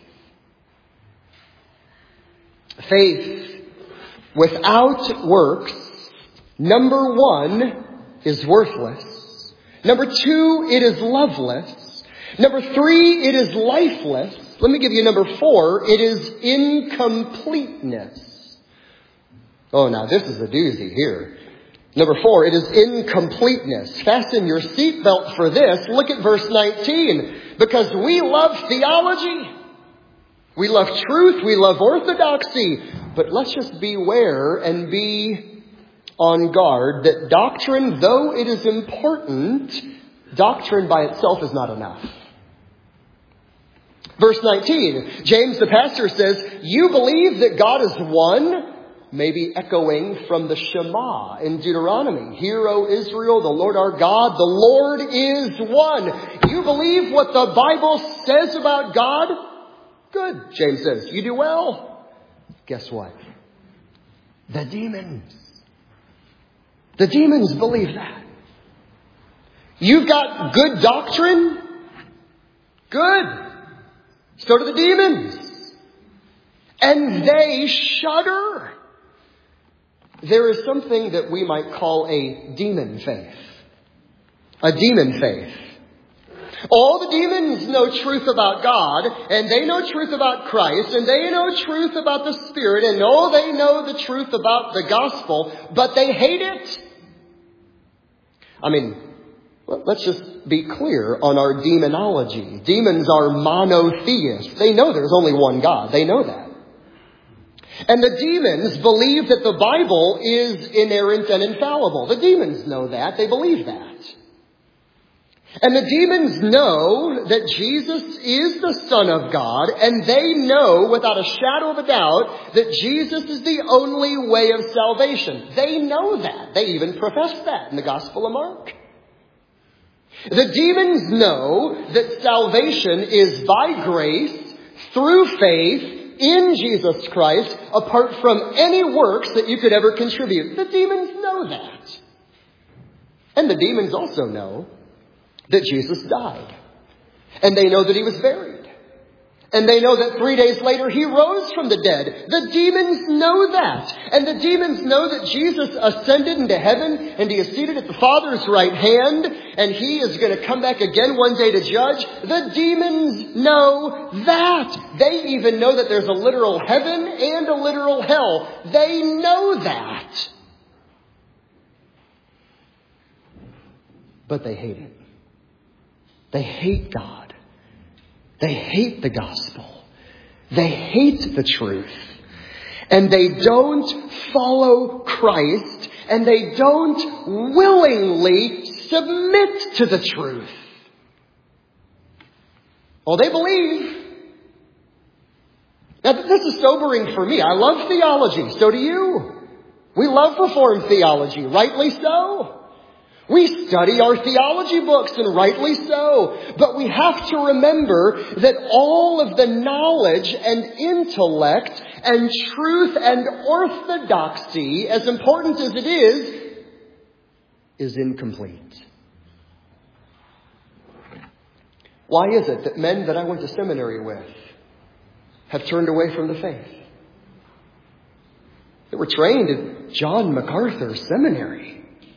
Faith without works, number one, is worthless. Number two, it is loveless. Number three, it is lifeless. Let me give you number four. It is incompleteness. Oh, now this is a doozy here. Number four, it is incompleteness. Fasten your seatbelt for this. Look at verse nineteen. Because we love theology. We love truth. We love orthodoxy. But let's just beware and be on guard that doctrine, though it is important, doctrine by itself is not enough. Verse nineteen, James the pastor says, you believe that God is one? Maybe echoing from the Shema in Deuteronomy. Hear, O Israel, the Lord our God, the Lord is one. You believe what the Bible says about God? Good, James says. You do well. Guess what? The demons. The demons believe that. You've got good doctrine? Good. So do the demons. And they shudder. There is something that we might call a demon faith. A demon faith. All the demons know truth about God, and they know truth about Christ, and they know truth about the Spirit, and oh, they know the truth about the gospel, but they hate it. I mean, let's just be clear on our demonology. Demons are monotheists. They know there's only one God. They know that. And the demons believe that the Bible is inerrant and infallible. The demons know that. They believe that. And the demons know that Jesus is the Son of God, and they know without a shadow of a doubt that Jesus is the only way of salvation. They know that. They even profess that in the Gospel of Mark. The demons know that salvation is by grace, through faith, in Jesus Christ, apart from any works that you could ever contribute. The demons know that. And the demons also know that Jesus died. And they know that he was buried. And they know that three days later he rose from the dead. The demons know that. And the demons know that Jesus ascended into heaven and he is seated at the Father's right hand and he is going to come back again one day to judge. The demons know that. They even know that there's a literal heaven and a literal hell. They know that. But they hate it. They hate God. They hate the gospel. They hate the truth. And they don't follow Christ. And they don't willingly submit to the truth. Well, they believe. Now, this is sobering for me. I love theology. So do you. We love Reformed theology. Rightly so. We study our theology books, and rightly so. But we have to remember that all of the knowledge and intellect and truth and orthodoxy, as important as it is, is incomplete. Why is it that men that I went to seminary with have turned away from the faith? They were trained at John MacArthur Seminary.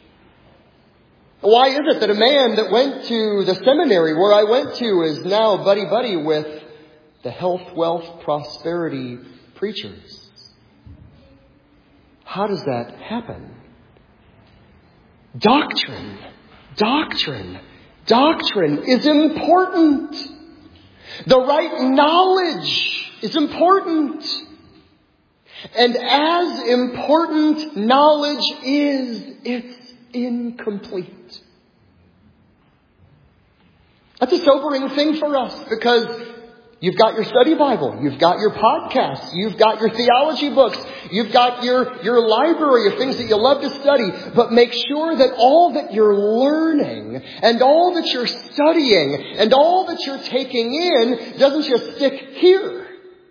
Why is it that a man that went to the seminary where I went to is now buddy-buddy with the health, wealth, prosperity preachers? How does that happen? Doctrine, doctrine, doctrine is important. The right knowledge is important. And as important knowledge is, it's incomplete. That's a sobering thing for us because you've got your study Bible, you've got your podcasts, you've got your theology books, you've got your, your library of things that you love to study, but make sure that all that you're learning and all that you're studying and all that you're taking in doesn't just stick here,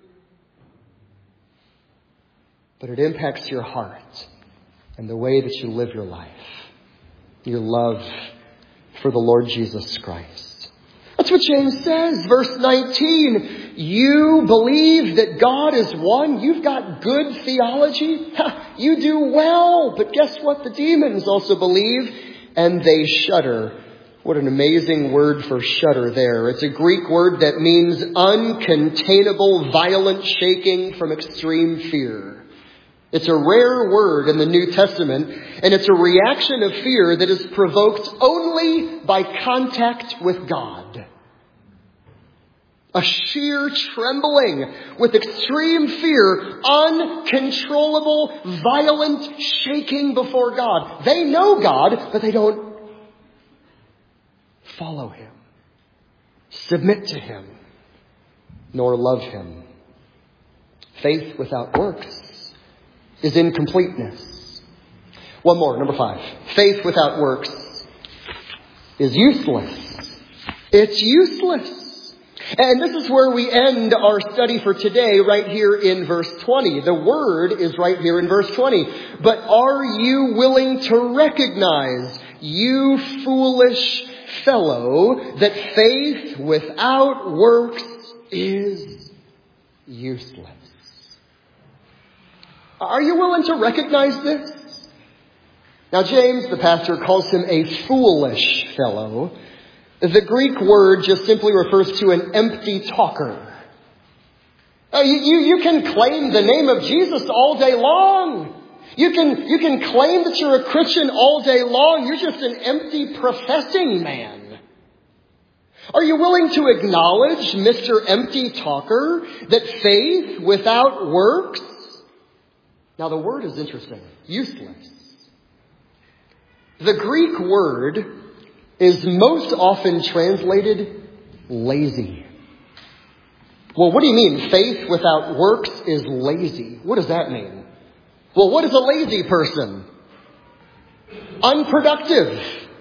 but it impacts your heart and the way that you live your life. Your love for the Lord Jesus Christ. That's what James says. Verse nineteen. You believe that God is one. You've got good theology. You do well. But guess what? The demons also believe. And they shudder. What an amazing word for shudder there. It's a Greek word that means uncontainable, violent shaking from extreme fear. It's a rare word in the New Testament, and it's a reaction of fear that is provoked only by contact with God. A sheer trembling with extreme fear, uncontrollable, violent shaking before God. They know God, but they don't follow Him, submit to Him. nor love him. Faith without works is incompleteness. One more, number five. Faith without works is useless. It's useless. And this is where we end our study for today, right here in verse twenty. The word is right here in verse twenty. But are you willing to recognize, you foolish fellow, that faith without works is useless? Are you willing to recognize this? Now, James, the pastor, calls him a foolish fellow. The Greek word just simply refers to an empty talker. Uh, you, you, you can claim the name of Jesus all day long. You can, you can claim that you're a Christian all day long. You're just an empty professing man. Are you willing to acknowledge, Mister Empty Talker, that faith without works? Now, the word is interesting. Useless. The Greek word is most often translated lazy. Well, what do you mean faith without works is lazy? What does that mean? Well, what is a lazy person? Unproductive.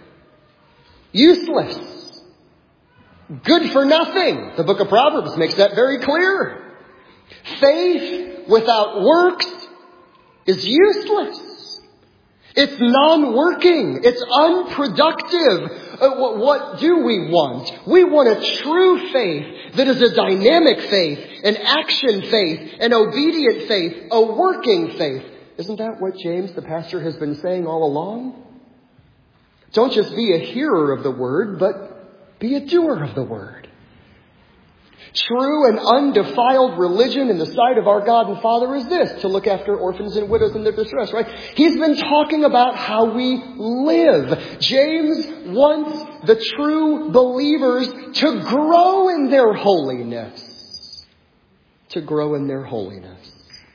Useless. Good for nothing. The book of Proverbs makes that very clear. Faith without works is useless. It's non-working. It's unproductive. Uh, what, what do we want? We want a true faith that is a dynamic faith, an action faith, an obedient faith, a working faith. Isn't that what James, the pastor, has been saying all along? Don't just be a hearer of the word, but be a doer of the word. True and undefiled religion in the sight of our God and Father is this: to look after orphans and widows in their distress, right? He's been talking about how we live. James wants the true believers to grow in their holiness. To grow in their holiness.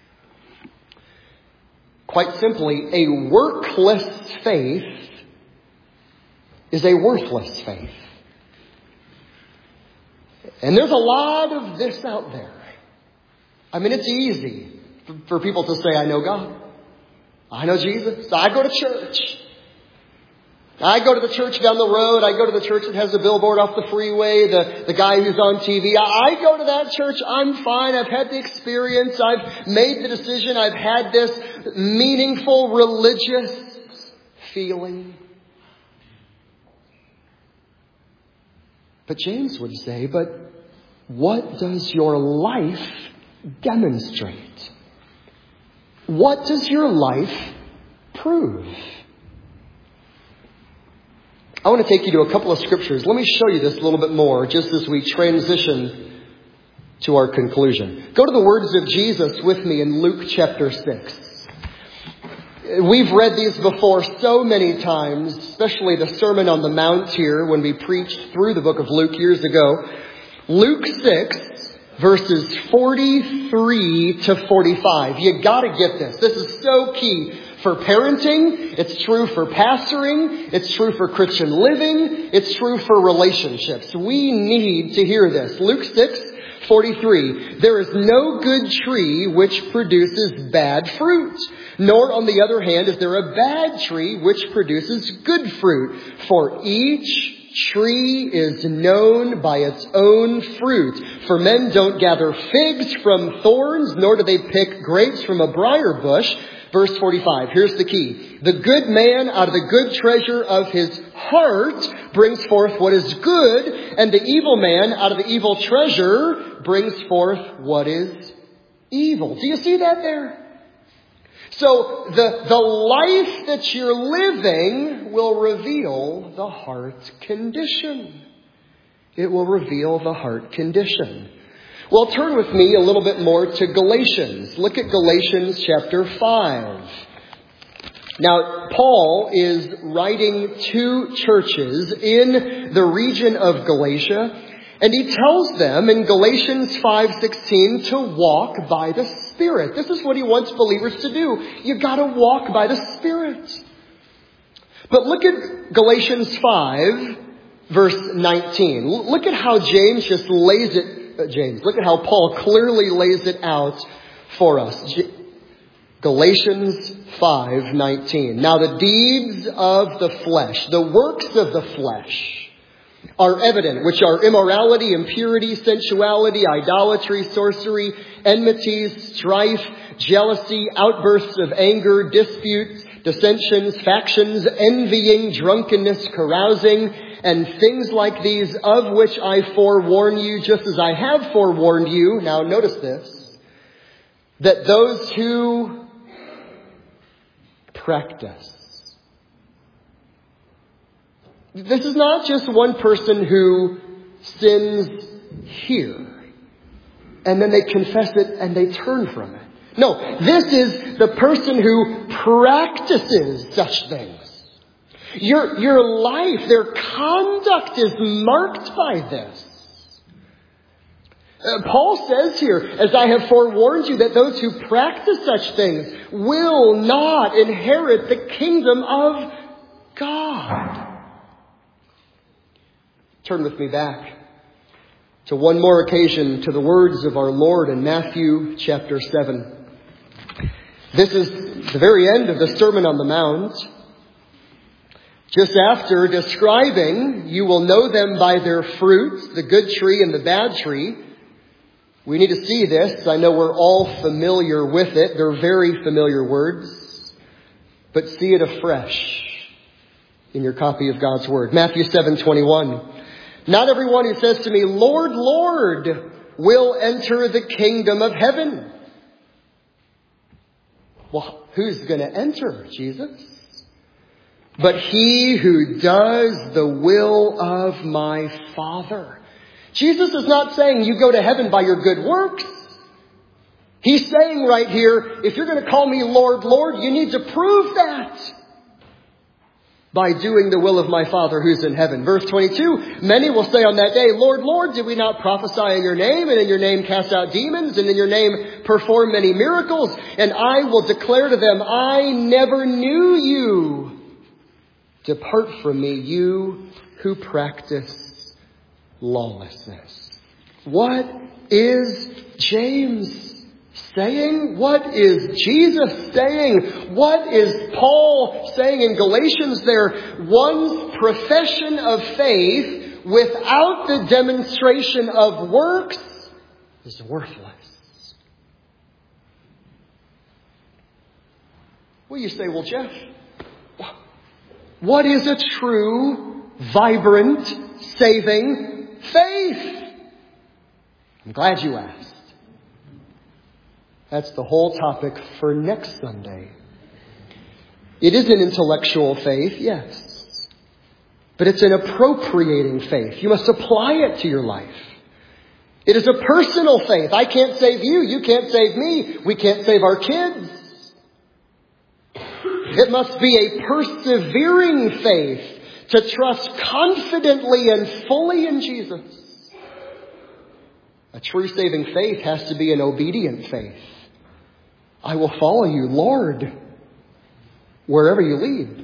Quite simply, a workless faith is a worthless faith. And there's a lot of this out there. I mean, it's easy for people to say, I know God. I know Jesus. I go to church. I go to the church down the road. I go to the church that has a billboard off the freeway. The, the guy who's on T V. I go to that church. I'm fine. I've had the experience. I've made the decision. I've had this meaningful religious feeling. But James would say, but what does your life demonstrate? What does your life prove? I want to take you to a couple of scriptures. Let me show you this a little bit more just as we transition to our conclusion. Go to the words of Jesus with me in Luke chapter six. We've read these before so many times, especially the Sermon on the Mount here when we preached through the book of Luke years ago. Luke six, verses forty-three to forty-five. You gotta get this. This is so key for parenting. It's true for pastoring. It's true for Christian living. It's true for relationships. We need to hear this. Luke six, forty-three. There is no good tree which produces bad fruit, nor on the other hand is there a bad tree which produces good fruit. For each tree is known by its own fruit. For men don't gather figs from thorns, nor do they pick grapes from a briar bush. Verse forty-five, here's the key. The good man out of the good treasure of his heart brings forth what is good, and the evil man out of the evil treasure brings forth what is evil. Do you see that there? So the, the life that you're living will reveal the heart condition. It will reveal the heart condition. Well, turn with me a little bit more to Galatians. Look at Galatians chapter five. Now, Paul is writing to churches in the region of Galatia, and he tells them in Galatians five sixteen to walk by the Spirit. This is what he wants believers to do. You've got to walk by the Spirit. But look at Galatians five, verse nineteen. Look at how James just lays it James. Look at how Paul clearly lays it out for us. Galatians five nineteen. Now the deeds of the flesh, the works of the flesh, are evident, which are immorality, impurity, sensuality, idolatry, sorcery, enmities, strife, jealousy, outbursts of anger, disputes, dissensions, factions, envying, drunkenness, carousing, and things like these, of which I forewarn you, just as I have forewarned you. Now notice this, that those who practice. This is not just one person who sins here and then they confess it and they turn from it. No, this is the person who practices such things. Your, your life, their conduct is marked by this. Uh, Paul says here, as I have forewarned you, that those who practice such things will not inherit the kingdom of God. Turn with me back to one more occasion to the words of our Lord in Matthew chapter seven. This is the very end of the Sermon on the Mount. Just after describing, you will know them by their fruits, the good tree and the bad tree. We need to see this. I know we're all familiar with it. They're very familiar words. But see it afresh in your copy of God's Word. Matthew seven twenty-one. Not everyone who says to me, Lord, Lord, will enter the kingdom of heaven. Well, who's going to enter, Jesus? But he who does the will of my Father. Jesus is not saying you go to heaven by your good works. He's saying right here, if you're going to call me Lord, Lord, you need to prove that by doing the will of my Father who's in heaven. Verse twenty-two, many will say on that day, Lord, Lord, did we not prophesy in your name, and in your name cast out demons, and in your name perform many miracles? And I will declare to them, I never knew you. Depart from me, you who practice lawlessness. What is James saying? What is Jesus saying? What is Paul saying in Galatians there? One's profession of faith without the demonstration of works is worthless. Well, you say, well, Jeff, what is a true, vibrant, saving faith? I'm glad you asked. That's the whole topic for next Sunday. It is an intellectual faith, yes. But it's an appropriating faith. You must apply it to your life. It is a personal faith. I can't save you. You can't save me. We can't save our kids. It must be a persevering faith to trust confidently and fully in Jesus. A true saving faith has to be an obedient faith. I will follow you, Lord, wherever you lead.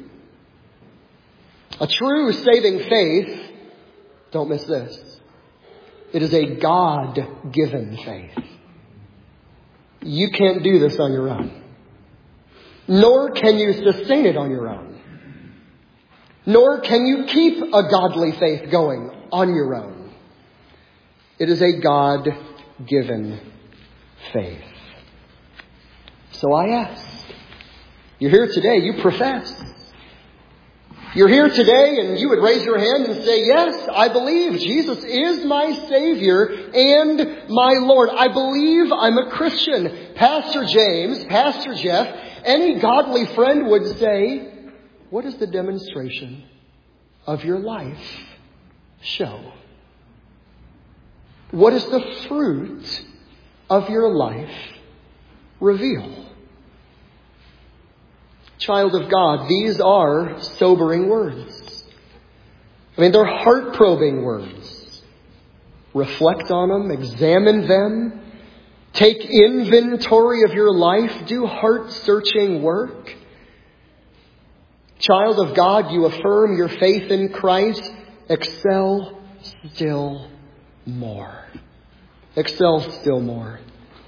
A true saving faith, don't miss this, it is a God-given faith. You can't do this on your own. Nor can you sustain it on your own. Nor can you keep a godly faith going on your own. It is a God-given faith. So I ask, you're here today, you profess. You're here today and you would raise your hand and say, yes, I believe Jesus is my Savior and my Lord. I believe I'm a Christian. Pastor James, Pastor Jeff, any godly friend would say, what does the demonstration of your life show? What does the fruit of your life reveal? Child of God, these are sobering words. I mean, they're heart-probing words. Reflect on them, examine them, take inventory of your life, do heart-searching work. Child of God, you affirm your faith in Christ, excel still more. excel still more.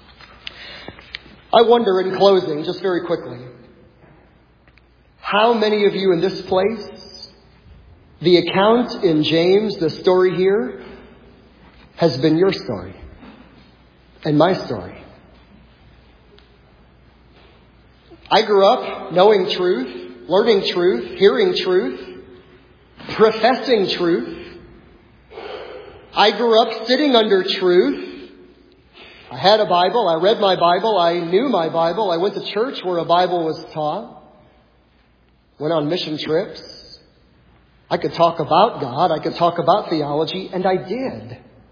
I wonder, in closing, just very quickly, how many of you in this place, the account in James, the story here, has been your story and my story. I grew up knowing truth, learning truth, hearing truth, professing truth. I grew up sitting under truth. I had a Bible. I read my Bible. I knew my Bible. I went to church where a Bible was taught. Went on mission trips. I could talk about God. I could talk about theology. And I did.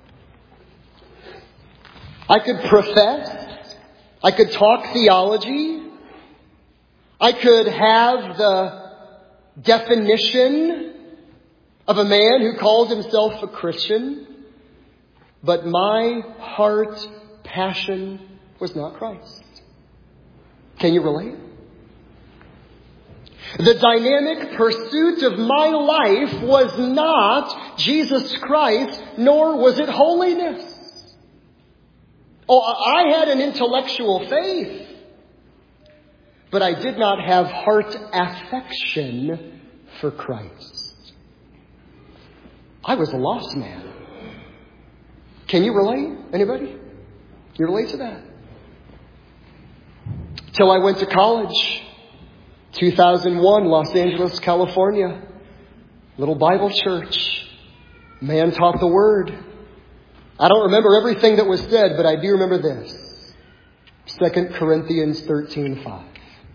I could profess. I could talk theology. I could have the definition of a man who called himself a Christian. But my heart passion was not Christ. Can you relate? The dynamic pursuit of my life was not Jesus Christ, nor was it holiness. Oh, I had an intellectual faith, but I did not have heart affection for Christ. I was a lost man. Can you relate? Anybody? You relate to that? Till I went to college. two thousand one, Los Angeles, California. Little Bible church. Man taught the Word. I don't remember everything that was said, but I do remember this. Second Corinthians thirteen five.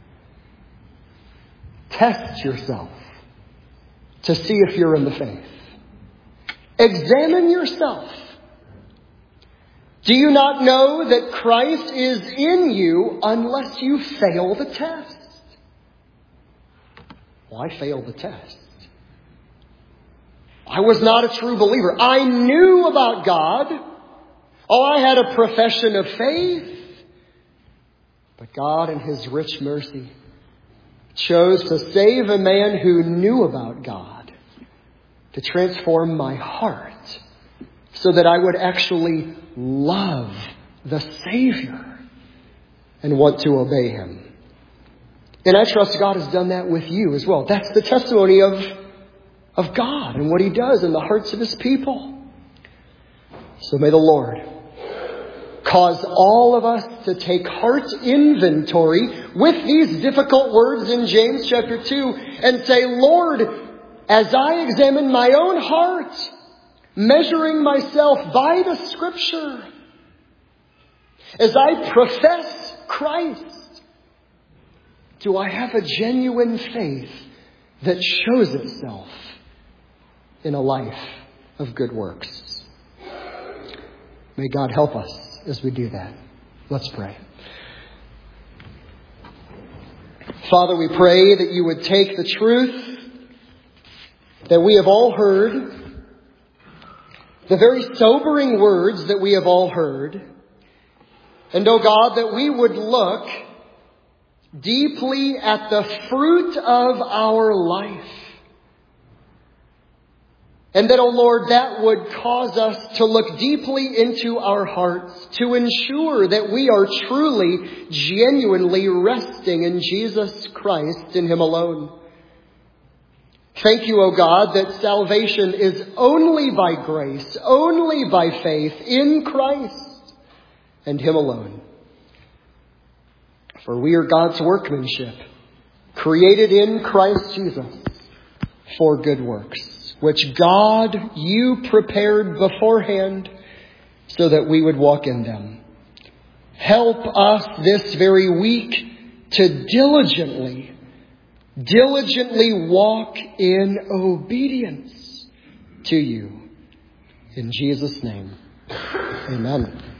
Test yourself to see if you're in the faith. Examine yourself. Do you not know that Christ is in you unless you fail the test? Well, I failed the test. I was not a true believer. I knew about God. Oh, I had a profession of faith. But God in His rich mercy chose to save a man who knew about God, to transform my heart so that I would actually love the Savior and want to obey Him. And I trust God has done that with you as well. That's the testimony of, of God and what He does in the hearts of His people. So may the Lord cause all of us to take heart inventory with these difficult words in James chapter two and say, Lord, as I examine my own heart, measuring myself by the Scripture, as I profess Christ, do I have a genuine faith that shows itself in a life of good works? May God help us as we do that. Let's pray. Father, we pray that you would take the truth that we have all heard, the very sobering words that we have all heard, and, oh God, that we would look deeply at the fruit of our life. And that, oh Lord, that would cause us to look deeply into our hearts to ensure that we are truly, genuinely resting in Jesus Christ, in Him alone. Thank you, O God, that salvation is only by grace, only by faith in Christ and Him alone. For we are God's workmanship, created in Christ Jesus for good works, which God, you prepared beforehand so that we would walk in them. Help us this very week to diligently, diligently walk in obedience to you. In Jesus' name, amen.